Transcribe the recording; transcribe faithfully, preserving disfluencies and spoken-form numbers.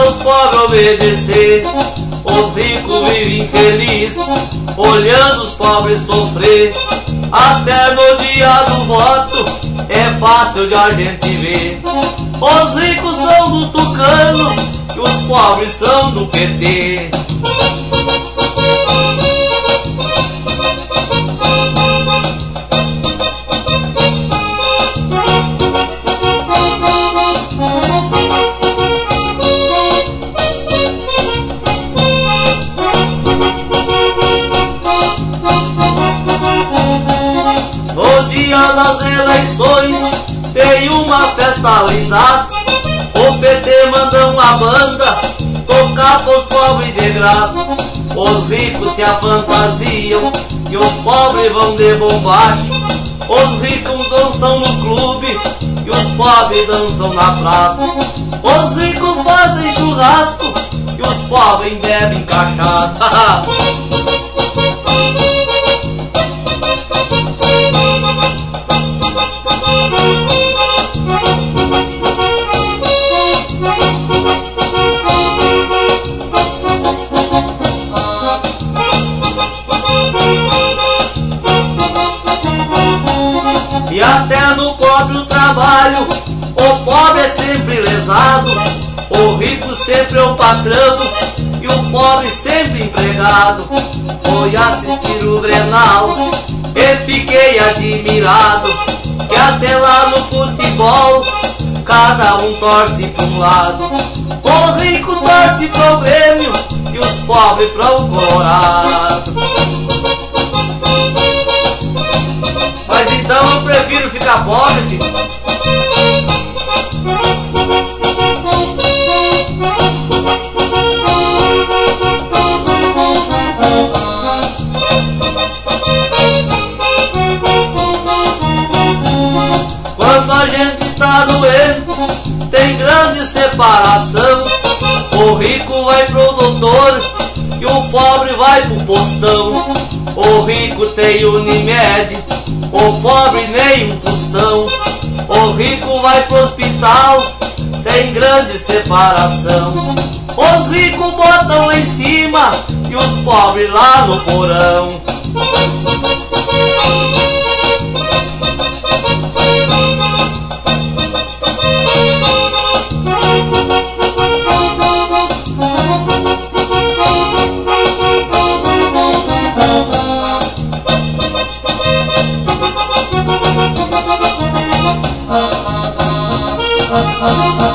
os pobres obedecer. Os ricos vivem infeliz, olhando os pobres sofrer. Até no dia do voto é fácil de a gente ver. Os ricos são do Tucano e os pobres são do P T. No dia das eleições tem uma festa lindaça. O P T manda uma banda tocar pros pobres de graça. Os ricos se afantasiam e os pobres vão de bombacho. Os ricos dançam no clube e os pobres dançam na praça. Os ricos fazem churrasco e os pobres bebem cachaça. E até no próprio trabalho o pobre é sempre lesado. O rico sempre é o patrão e o pobre sempre empregado. Fui assistir o Grenal e fiquei admirado, que até lá no futebol cada um torce pra um lado. O rico torce pro Grêmio e os pobres pro Colorado. Mas então eu prefiro ficar pobre, tio. Quando a gente tá doente, tem grande separação. O rico vai pro doutor e o pobre vai pro postão. O rico tem Unimed, o pobre nem um tostão. O rico vai pro hospital, tem grande separação. Os ricos botam lá em cima e os pobres lá no porão. Ah, ah, ah, ah, ah.